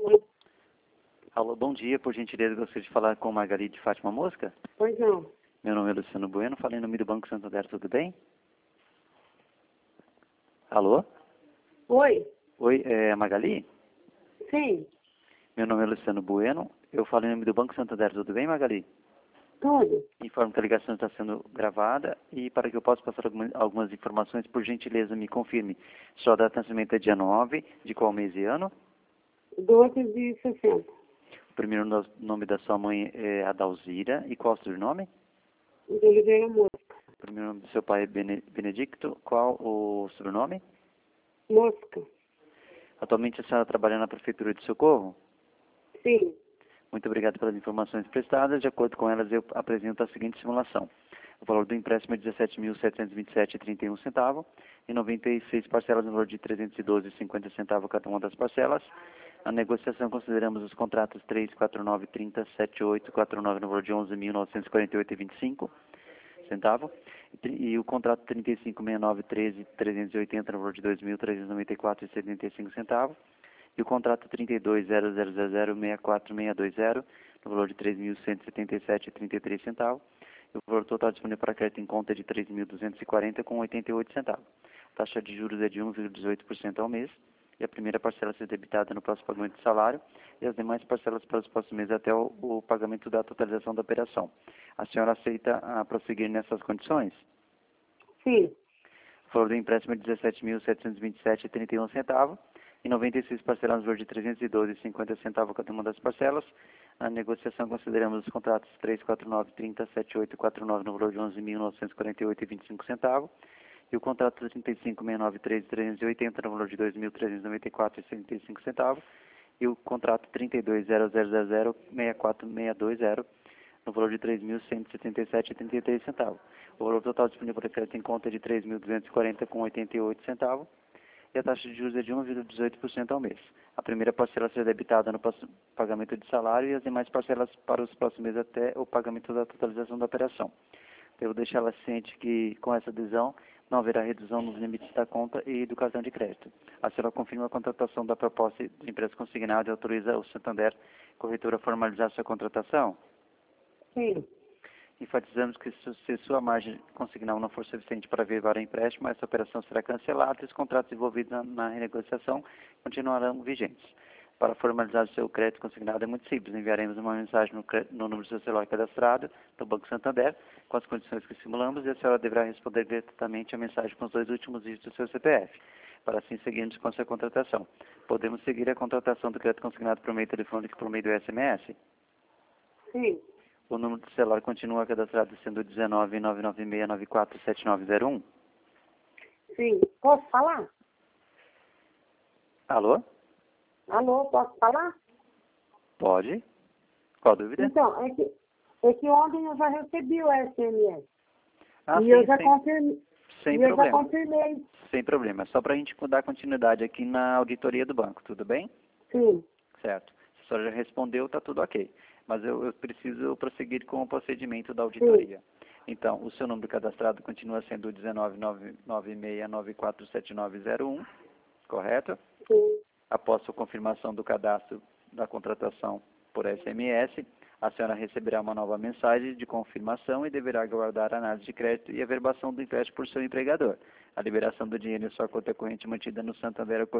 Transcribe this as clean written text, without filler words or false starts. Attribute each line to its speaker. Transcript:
Speaker 1: Alô, bom dia, por gentileza, gostaria de falar com Margaride Fátima Mosca.
Speaker 2: Pois não.
Speaker 1: Meu nome é Luciano Bueno, falei em nome do Banco Santander, tudo bem? Alô?
Speaker 2: Oi?
Speaker 1: Oi, é a Magali?
Speaker 2: Sim,
Speaker 1: Meu nome é Luciano Bueno, eu falo em nome do Banco Santander, tudo bem, Magali?
Speaker 2: tudo.
Speaker 1: Informo que a ligação está sendo gravada e para que eu possa passar algumas informações, por gentileza, me confirme. Sua data de nascimento é dia 9, de qual mês e ano?
Speaker 2: 12 de 60.
Speaker 1: O primeiro nome da sua mãe é Adalzira e qual o sobrenome?
Speaker 2: De Oliveira Mosca.
Speaker 1: O primeiro nome do seu pai é Benedicto, qual o sobrenome?
Speaker 2: Mosca.
Speaker 1: Atualmente a senhora trabalha na Prefeitura de Socorro?
Speaker 2: Sim,
Speaker 1: Muito obrigado pelas informações prestadas. De acordo com elas, eu apresento a seguinte simulação. O valor do empréstimo é R$ 17.727,31 e 96 parcelas no valor de R$ 312,50 cada uma das parcelas. Na negociação, consideramos os contratos 3, 4, 9, 30, 7, 8, 4, 9 no valor de R$ 11.948,25 e o contrato 35, 69, 13, 380 no valor de R$ 2.394,75 e o contrato 32.0000.64620 no valor de R$ 3.177,33 e o valor total disponível para crédito em conta é de R$ 3.240,88. A taxa de juros é de 1,18% ao mês e a primeira parcela será debitada no próximo pagamento de salário e as demais parcelas para os próximos meses até o pagamento da totalização da operação. A senhora aceita prosseguir nessas condições?
Speaker 2: sim,
Speaker 1: O valor do empréstimo é de R$ 17.727,31 e 96 parcelas no valor de R$ 312,50 cada uma das parcelas. Na negociação, consideramos os contratos 3, 4, 9, 30, 7, 8 e 4, 9 no valor de R$ 11.948,25 e o contrato 35, 69, 13, 380 no valor de R$ 2.394,75 e o contrato 32.0000.64620 no valor de R$ 3.177,33. O valor total disponível para crédito em conta é de R$ 3.240,88 e a taxa de juros é de 1,18% ao mês. A primeira parcela será debitada no pagamento de salário e as demais parcelas para os próximos meses até o pagamento da totalização da operação. Devo deixá-la ciente que, com essa adesão, não haverá redução nos limites da conta e do cartão de crédito. A senhora confirma a contratação da proposta de empresa consignada e autoriza o Santander Corretora a formalizar sua contratação?
Speaker 2: sim.
Speaker 1: Enfatizamos que se sua margem consignal não for suficiente para avivar o empréstimo, essa operação será cancelada e os contratos envolvidos na renegociação continuarão vigentes. Para formalizar o seu crédito consignado é muito simples. Enviaremos uma mensagem no número do seu celular cadastrado no Banco Santander com as condições que simulamos e a senhora deverá responder gratuitamente a mensagem com os 2 últimos dígitos do seu CPF. Para assim seguirmos com a sua contratação. Podemos seguir a contratação do crédito consignado por meio telefônico e por meio do SMS?
Speaker 2: Sim,
Speaker 1: O número do celular continua cadastrado sendo 19996947901.
Speaker 2: sim. Posso falar?
Speaker 1: Alô?
Speaker 2: Alô, posso falar?
Speaker 1: Pode? Qual a dúvida?
Speaker 2: Então, é que ontem eu já recebi o SMS.
Speaker 1: Ah,
Speaker 2: E
Speaker 1: sim,
Speaker 2: eu já
Speaker 1: sem
Speaker 2: confirmei.
Speaker 1: problema. Sem problema. Só para a gente dar continuidade aqui na auditoria do banco, tudo bem?
Speaker 2: Sim,
Speaker 1: Certo. Se a senhora já respondeu, está tudo ok. Mas eu preciso prosseguir com o procedimento da
Speaker 2: sim,
Speaker 1: auditoria. Então, o seu número cadastrado continua sendo 19996947901, correto?
Speaker 2: sim.
Speaker 1: Após a confirmação do cadastro da contratação por SMS, a senhora receberá uma nova mensagem de confirmação e deverá aguardar a análise de crédito e a averbação do empréstimo por seu empregador. A liberação do dinheiro em sua conta corrente mantida no Santander